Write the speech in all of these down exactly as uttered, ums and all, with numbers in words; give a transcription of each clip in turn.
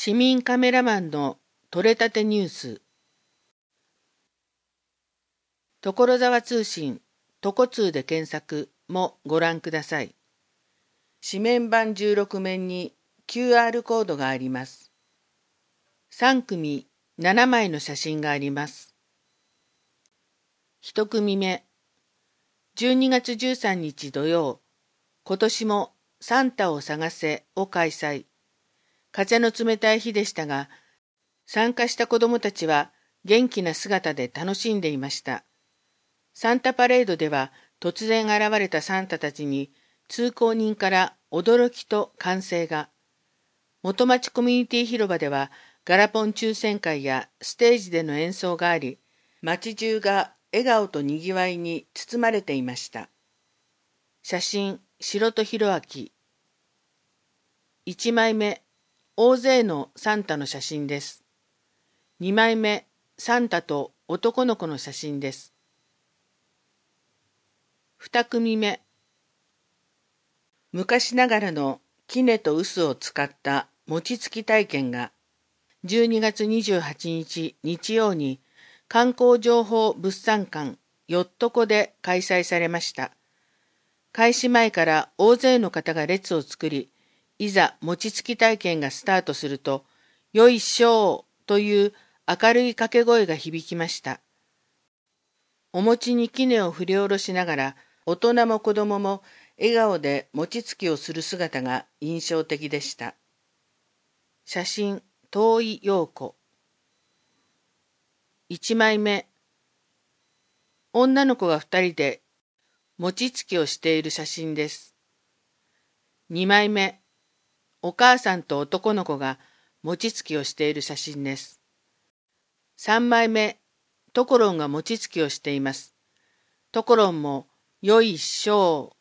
市民カメラマンの撮れたてニュース。所沢通信、とこ通で検索もご覧ください。紙面版じゅうろく面に キューアール コードがあります。さん組ななまいの写真があります。いち組目、じゅうにがつじゅうさんにち土曜、今年もサンタを探せを開催。風の冷たい日でしたが、参加した子どもたちは元気な姿で楽しんでいました。サンタパレードでは突然現れたサンタたちに通行人から驚きと歓声が。元町コミュニティ広場ではガラポン抽選会やステージでの演奏があり、街中が笑顔とにぎわいに包まれていました。写真、白戸弘明。いちまいめ、大勢のサンタの写真です。にまいめ、サンタと男の子の写真です。に組目、昔ながらの杵と臼を使った餅つき体験がじゅうにがつにじゅうはちにち日曜に観光情報物産館よっとこで開催されました。開始前から大勢の方が列を作り、いざ餅つき体験がスタートすると、よいしょーという明るい掛け声が響きました。お餅に杵を振り下ろしながら、大人も子供も笑顔で餅つきをする姿が印象的でした。写真、遠井陽子。いちまいめ、女の子がふたりで餅つきをしている写真です。にまいめ、お母さんと男の子が餅つきをしている写真です。さんまいめ、トコロンが餅つきをしています。トコロンもよいしょ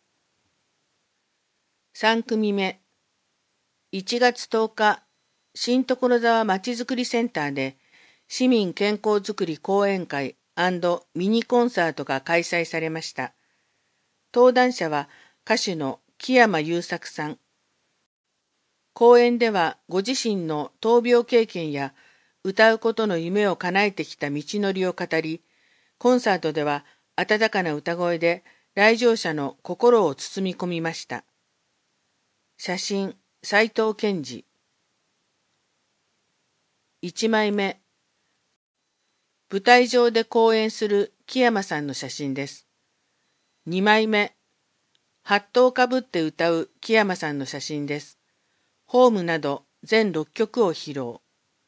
ー。さん組目、いちがつとおか、新所沢まちづくりセンターで市民健康づくり講演会&ミニコンサートが開催されました。登壇者は歌手の木山裕作さん。講演ではご自身の闘病経験や歌うことの夢を叶えてきた道のりを語り、コンサートでは温かな歌声で来場者の心を包み込みました。写真、斉藤健二。いちまいめ、舞台上で講演する木山さんの写真です。にまいめ、ハットをかぶって歌う木山さんの写真です。ホームなど全ろっきょくを披露。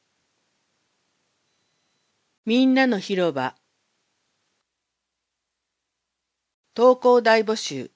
みんなの広場。投稿大募集。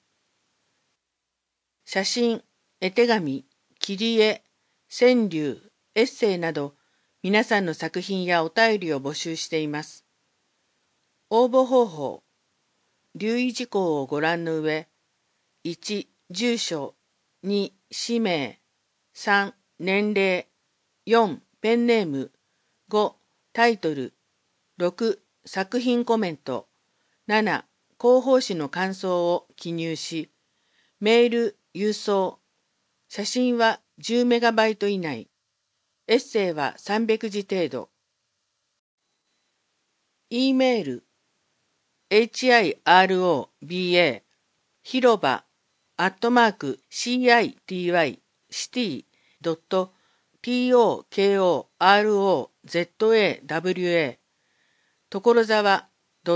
写真、絵手紙、切り絵、川柳、エッセイなど皆さんの作品やお便りを募集しています。応募方法。留意事項をご覧の上、いち、住所、に、氏名、さん、年齢、よん、ペンネーム、ご、タイトル、ろく、作品コメント、なな、広報誌の感想を記入し、メール、郵送、写真はじゅうメガバイト以内、エッセイはさんびゃくじ程度。E メール、hirba、広場、アットマーク、city、city.tokorozawa、所沢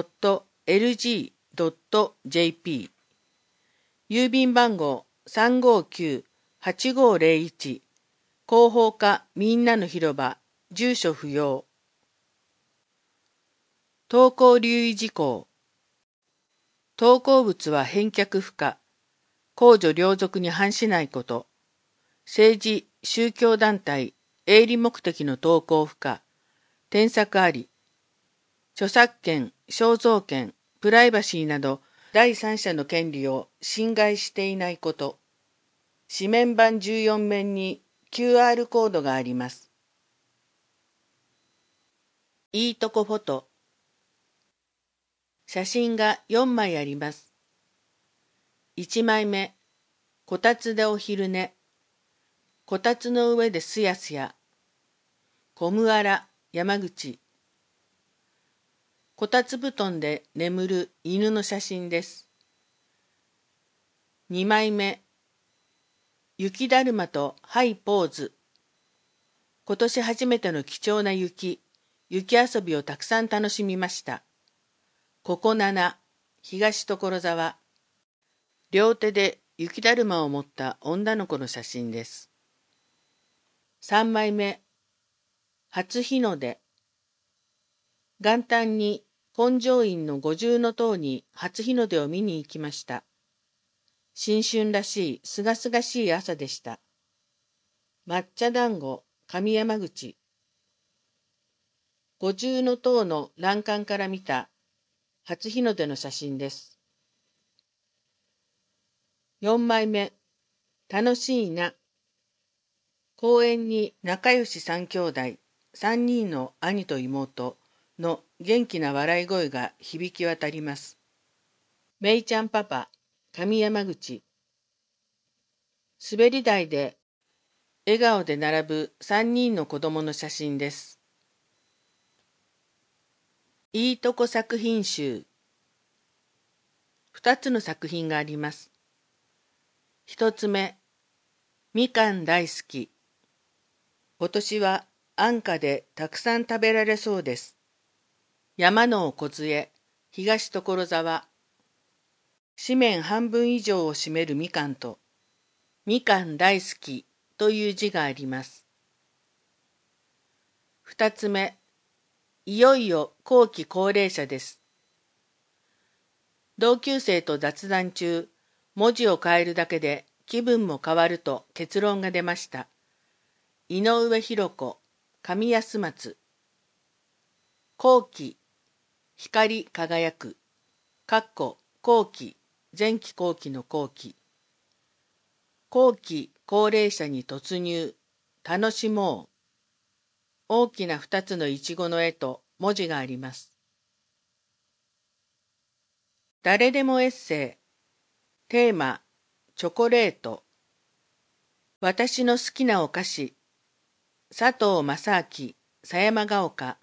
.lg.jp、郵便番号 さんごきゅうはちごゼロいち、広報課みんなの広場、住所不要。投稿留意事項。投稿物は返却不可。公序良俗に反しないこと。政治、宗教団体、営利目的の投稿不可。添削あり。著作権、肖像権、プライバシーなど第三者の権利を侵害していないこと。紙面版じゅうよん面に キューアール コードがあります。いいとこフォト。写真がよんまいあります。いちまいめ、こたつでお昼寝。こたつの上ですやすや。 コムアラ、山口。こたつ布団で眠る犬の写真です。にまいめ。雪だるまとハイポーズ。今年初めての貴重な雪、雪遊びをたくさん楽しみました。ここなな、東所沢。両手で雪だるまを持った女の子の写真です。さんまいめ。初日の出。元旦に本庄院の五重塔に初日の出を見に行きました。新春らしいすがすがしい朝でした。抹茶団子、上山口。五重塔の欄干から見た初日の出の写真です。よんまいめ。楽しいな。公園に仲良し三兄弟、三人の兄と妹の元気な笑い声が響き渡ります。めいちゃんパパ、上山口。滑り台で笑顔で並ぶ三人の子供の写真です。いいとこ作品集。二つの作品があります。一つ目、みかん大好き。今年は安価でたくさん食べられそうです。山の梢、東所沢。紙面半分以上を占めるみかんと、みかん大好きという字があります。二つ目、いよいよ後期高齢者です。同級生と雑談中、文字を変えるだけで気分も変わると結論が出ました。井上弘子、上安松。後期、光り輝く。かっこ後期、前期後期の後期。後期高齢者に突入、楽しもう。大きな二つのいちごの絵と文字があります。誰でもエッセイ。テーマ、チョコレート。私の好きなお菓子。佐藤正明、狭山が丘。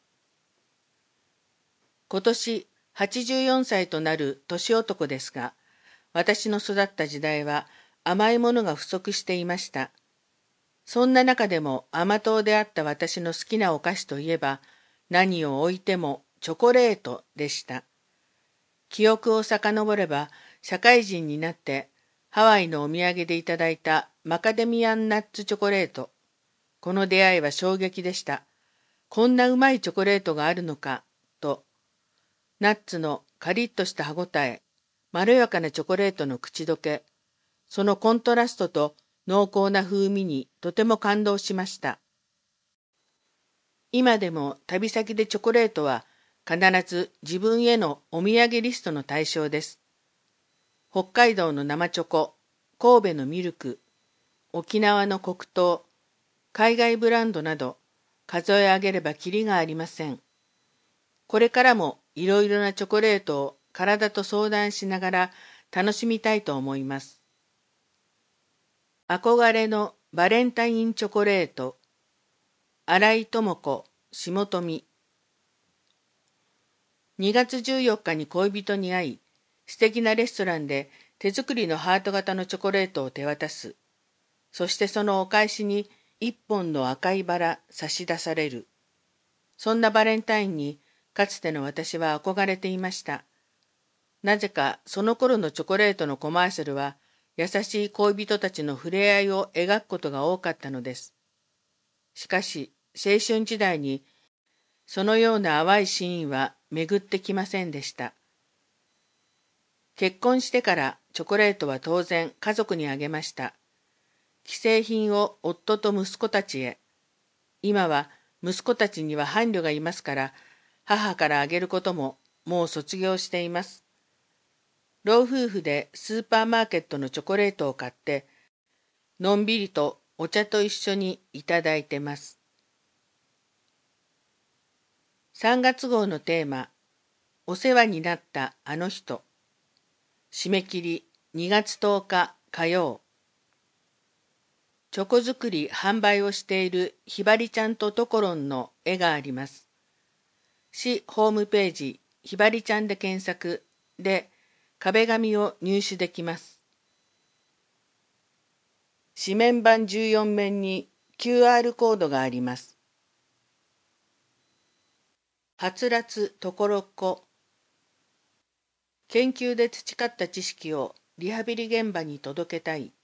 今年はちじゅうよんさいとなる年男ですが、私の育った時代は甘いものが不足していました。そんな中でも甘党であった私の好きなお菓子といえば、何を置いてもチョコレートでした。記憶を遡れば、社会人になってハワイのお土産でいただいたマカデミアンナッツチョコレート。この出会いは衝撃でした。こんなうまいチョコレートがあるのか、と。ナッツのカリッとした歯ごたえ、まろやかなチョコレートの口どけ、そのコントラストと濃厚な風味にとても感動しました。今でも旅先でチョコレートは必ず自分へのお土産リストの対象です。北海道の生チョコ、神戸のミルク、沖縄の黒糖、海外ブランドなど数え上げればきりがありません。これからもいろいろなチョコレートを体と相談しながら楽しみたいと思います。憧れのバレンタインチョコレート。新井智子、下富。にがつじゅうよっかに恋人に会い、素敵なレストランで手作りのハート型のチョコレートを手渡す。そしてそのお返しに一本の赤いバラ差し出される。そんなバレンタインにかつての私は憧れていました。なぜかその頃のチョコレートのコマーシャルは優しい恋人たちの触れ合いを描くことが多かったのです。しかし青春時代にそのような淡いシーンは巡ってきませんでした。結婚してからチョコレートは当然家族にあげました。既製品を夫と息子たちへ。今は息子たちには伴侶がいますから、母からあげることももう卒業しています。老夫婦でスーパーマーケットのチョコレートを買って、のんびりとお茶と一緒にいただいてます。さんがつ号のテーマ、お世話になったあの人。締め切りにがつとおか火曜。 チョコ作り販売をしているひばりちゃんとトコロンの絵があります。市ホームページひばりちゃんで検索で壁紙を入手できます。紙面板じゅうよん面に キューアール コードがあります。はつらつところっこ。研究で培った知識をリハビリ現場に届けたい。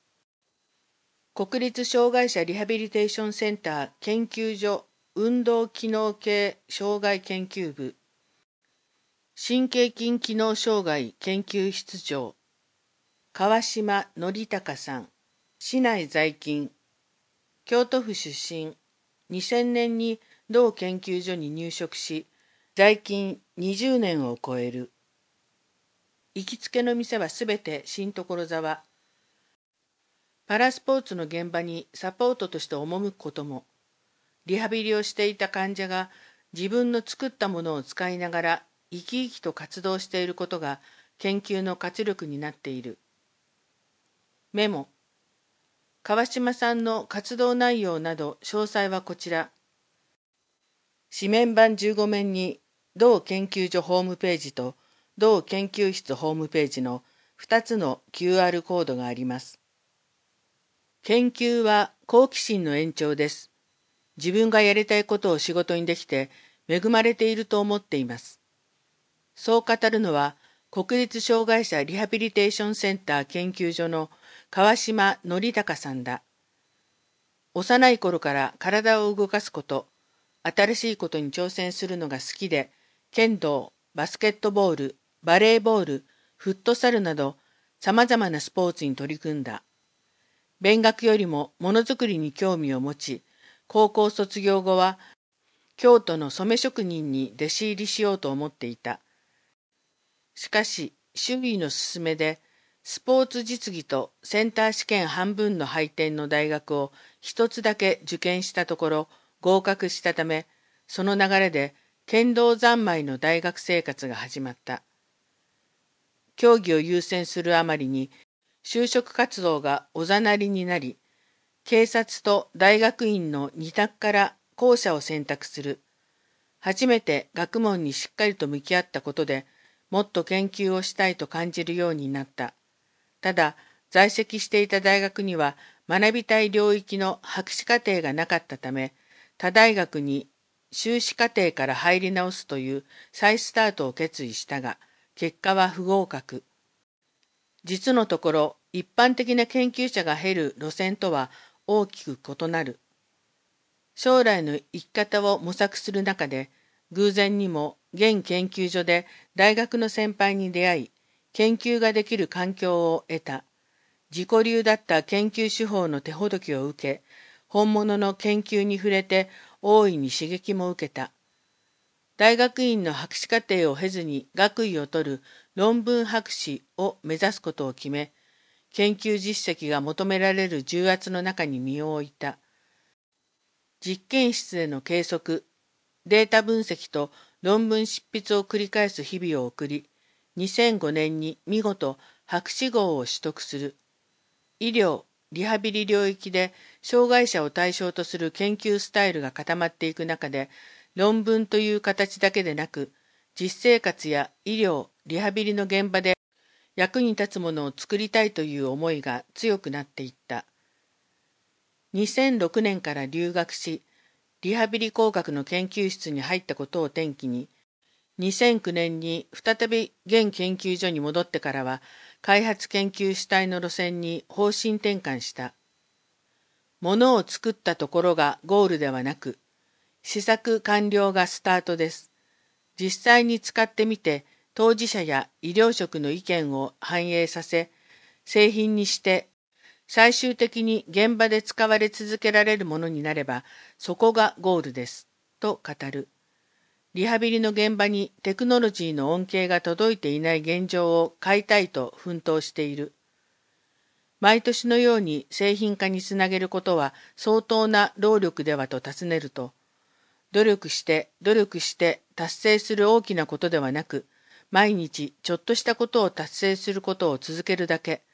国立障害者リハビリテーションセンター研究所運動機能系障害研究部神経筋機能障害研究室長川島則隆さん、市内在勤、京都府出身、にせんねんに同研究所に入職し、在勤にじゅうねんを超える。行きつけの店はすべて新所沢。パラスポーツの現場にサポートとして赴くことも、リハビリをしていた患者が自分の作ったものを使いながら生き生きと活動していることが研究の活力になっている。メモ。川島さんの活動内容など詳細はこちら。紙面板じゅうご面に同研究所ホームページと同研究室ホームページのふたつの キューアール コードがあります。研究は好奇心の延長です。自分がやりたいことを仕事にできて恵まれていると思っています。そう語るのは国立障害者リハビリテーションセンター研究所の川島則隆さんだ。幼い頃から体を動かすこと、新しいことに挑戦するのが好きで、剣道、バスケットボール、バレーボール、フットサルなど様々なスポーツに取り組んだ。勉学よりもものづくりに興味を持ち、高校卒業後は京都の染職人に弟子入りしようと思っていた。しかし、周囲の勧めで、スポーツ実技とセンター試験半分の配点の大学を一つだけ受験したところ合格したため、その流れで剣道三昧の大学生活が始まった。競技を優先するあまりに就職活動がおざなりになり、警察と大学院の二択から後者を選択する。初めて学問にしっかりと向き合ったことで、もっと研究をしたいと感じるようになった。ただ、在籍していた大学には学びたい領域の博士課程がなかったため、他大学に修士課程から入り直すという再スタートを決意したが、結果は不合格。実のところ、一般的な研究者が経る路線とは大きく異なる。将来の生き方を模索する中で、偶然にも現研究所で大学の先輩に出会い、研究ができる環境を得た。自己流だった研究手法の手ほどきを受け、本物の研究に触れて大いに刺激も受けた。大学院の博士課程を経ずに学位を取る論文博士を目指すことを決め、研究実績が求められる重圧の中に身を置いた。実験室での計測、データ分析と論文執筆を繰り返す日々を送り、にせんごねんに見事博士号を取得する。医療、リハビリ領域で障害者を対象とする研究スタイルが固まっていく中で、論文という形だけでなく、実生活や医療、リハビリの現場で役に立つものを作りたいという思いが強くなっていった。にせんろくねんから留学し、リハビリ工学の研究室に入ったことを転機に、にせんきゅうねんに再び現研究所に戻ってからは、開発研究主体の路線に方針転換した。ものを作ったところがゴールではなく、試作完了がスタートです。実際に使ってみて、当事者や医療職の意見を反映させ、製品にして、最終的に現場で使われ続けられるものになれば、そこがゴールです、と語る。リハビリの現場にテクノロジーの恩恵が届いていない現状を変えたいと奮闘している。毎年のように製品化につなげることは相当な労力ではと尋ねると、努力して努力して達成する大きなことではなく、毎日ちょっとしたことを達成することを続けるだけ、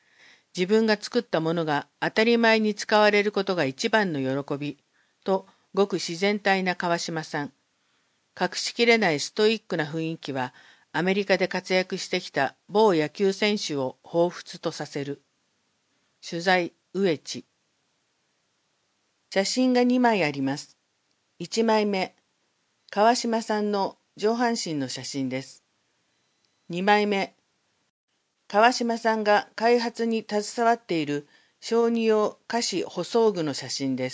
自分が作ったものが当たり前に使われることが一番の喜び、とごく自然体な川島さん。隠しきれないストイックな雰囲気は、アメリカで活躍してきた某野球選手を彷彿とさせる。取材、植地。写真がにまいあります。いちまいめ、川島さんの上半身の写真です。にまいめ、川島さんが開発に携わっている小児用下肢補装具の写真です。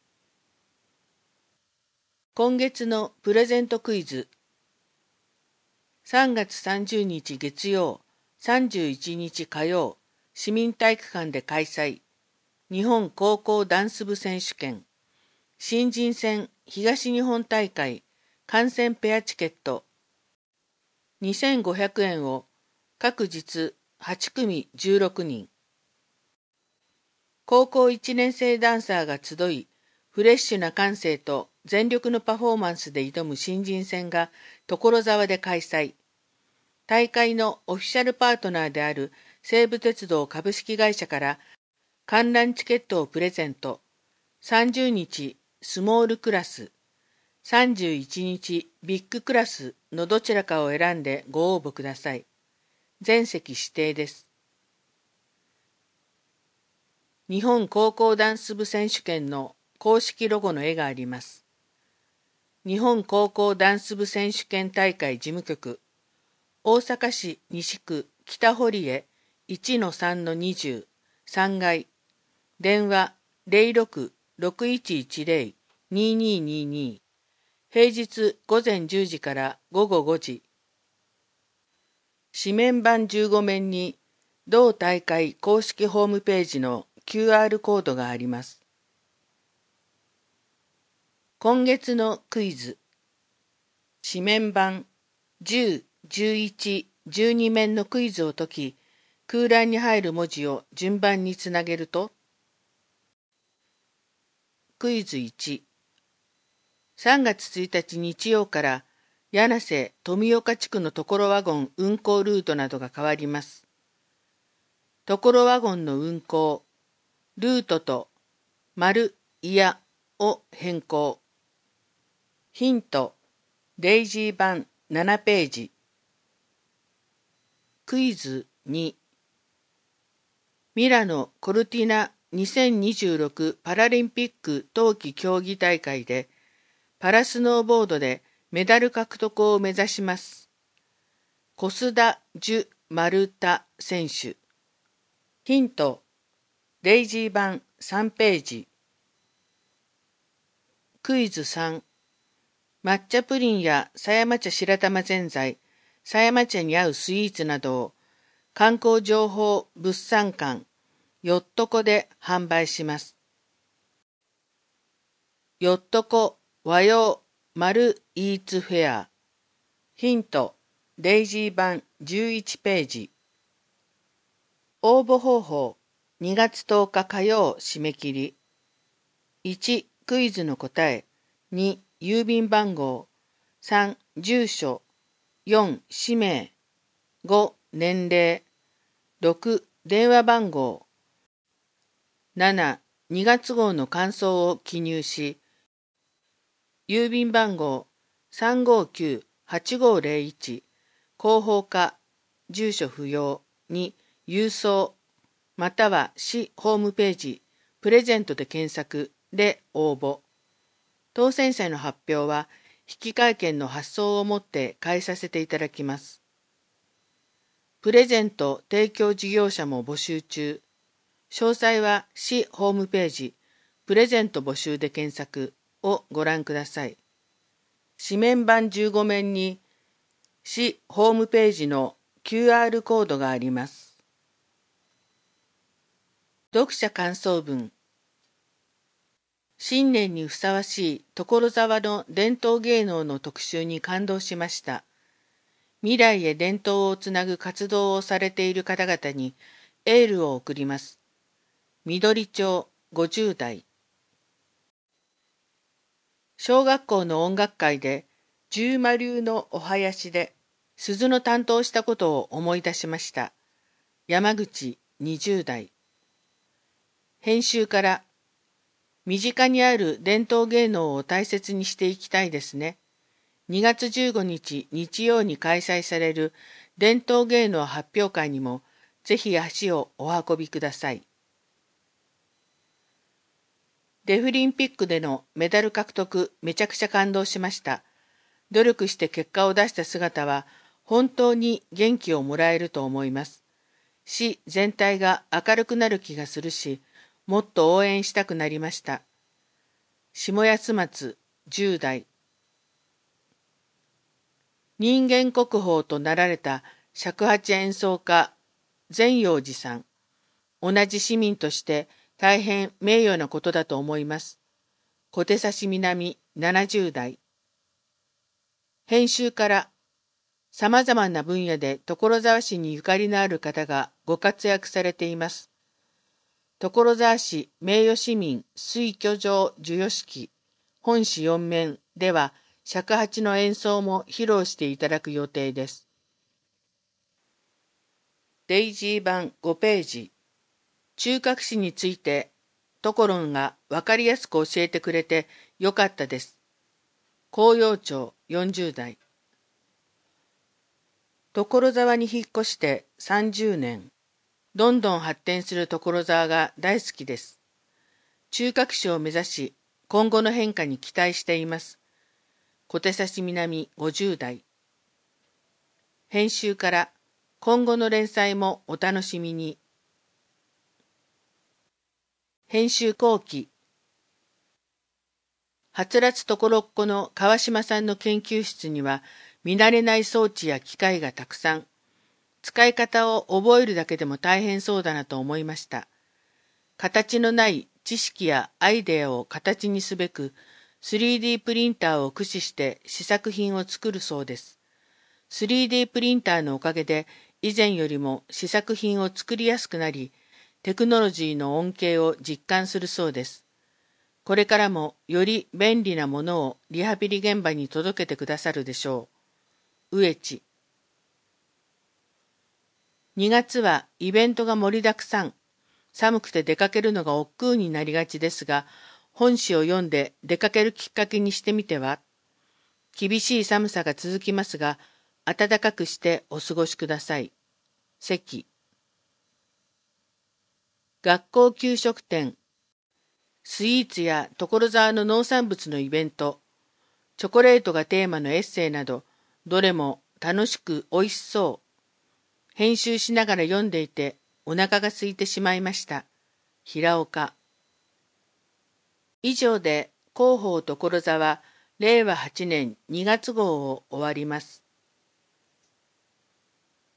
今月のプレゼントクイズ。さんがつさんじゅうにち月曜、さんじゅういちにち火曜、市民体育館で開催。日本高校ダンス部選手権。新人戦東日本大会観戦ペアチケット。にせんごひゃくえんを各日はちくみじゅうろくにん。高校いちねん生ダンサーが集い、フレッシュな感性と全力のパフォーマンスで挑む新人戦が所沢で開催。大会のオフィシャルパートナーである西武鉄道株式会社から観覧チケットをプレゼント。さんじゅうにちスモールクラス、さんじゅういちにちビッグクラスのどちらかを選んでご応募ください。全席指定です。日本高校ダンス部選手権の公式ロゴの絵があります。日本高校ダンス部選手権大会事務局、大阪市西区北堀江 いちのさんのにじゅう さんがい、電話 ゼロろく ろくいちいちゼロ にににに、平日午前じゅうじから午後ごじ。紙面版じゅうごめんに同大会公式ホームページの キューアール コードがあります。今月のクイズ。紙面版じゅう、じゅういち、じゅうに面のクイズを解き、空欄に入る文字を順番につなげると、クイズいち。さんがつついたち日曜から柳瀬富岡地区の所ワゴン運行ルートなどが変わります。所ワゴンの運行、ルートと丸いやを変更。ヒント、デイジー版ななページ。クイズに。ミラノ・コルティナにせんにじゅうろくパラリンピック冬季競技大会でパラスノーボードでメダル獲得を目指します。小須田樹丸太選手。ヒント、デイジー版さんページ。クイズさん。抹茶プリンや狭山茶白玉ぜんざい、狭山茶に合うスイーツなどを観光情報物産館よっとこで販売します。よっとこ和洋丸イーツフェア。ヒント、デイジー版じゅういちページ。応募方法、にがつとおか火曜締め切り。いち、クイズの答え。に、郵便番号。さん、住所。よん、氏名。ご、年齢。ろく、電話番号。なな、にがつ号の感想を記入し、郵便番号 さんごきゅうはちごゼロいち、広報課、住所不要に郵送、または市ホームページ、プレゼントで検索で応募。当選者の発表は、引換券の発送をもって返させていただきます。プレゼント提供事業者も募集中。詳細は市ホームページ、プレゼント募集で検索をご覧ください。紙面版じゅうご面に市ホームページの キューアール コードがあります。読者感想文。新年にふさわしい所沢の伝統芸能の特集に感動しました。未来へ伝統をつなぐ活動をされている方々にエールを送ります。緑町ごじゅう代。小学校の音楽会で十馬流のお囃子で鈴の担当したことを思い出しました。山口にじゅう代。編集から、身近にある伝統芸能を大切にしていきたいですね。にがつじゅうごにち日曜に開催される伝統芸能発表会にもぜひ足をお運びください。デフリンピックでのメダル獲得めちゃくちゃ感動しました。努力して結果を出した姿は本当に元気をもらえると思います。市全体が明るくなる気がするし、もっと応援したくなりました。下安松じゅう代。人間国宝となられた尺八演奏家善陽寺さん。同じ市民として大変名誉なことだと思います。小手指南ななじゅう代。編集から様々な分野で所沢市にゆかりのある方がご活躍されています。所沢市名誉市民推挙状授与式本市よん面では尺八の演奏も披露していただく予定です。デイジー版ごページ。中核史についてトコロンがわかりやすく教えてくれてよかったです。紅葉町よんじゅう代。所沢に引っ越してさんじゅうねん。どんどん発展する所沢が大好きです。中核史を目指し、今後の変化に期待しています。小手指南ごじゅう代。編集から今後の連載もお楽しみに。編集後期。はつらつところっこの川島さんの研究室には見慣れない装置や機械がたくさん。使い方を覚えるだけでも大変そうだなと思いました。形のない知識やアイデアを形にすべく スリーディー プリンターを駆使して試作品を作るそうです。スリーディー プリンターのおかげで以前よりも試作品を作りやすくなり、テクノロジーの恩恵を実感するそうです。これからもより便利なものをリハビリ現場に届けてくださるでしょう。植地。にがつはイベントが盛りだくさん。寒くて出かけるのが億劫になりがちですが、本誌を読んで出かけるきっかけにしてみては。厳しい寒さが続きますが、暖かくしてお過ごしください。関。学校給食店。スイーツや所沢の農産物のイベント。チョコレートがテーマのエッセイなど、どれも楽しくおいしそう。編集しながら読んでいてお腹が空いてしまいました。平岡。以上で広報所沢れいわはちねんにがつ号を終わります。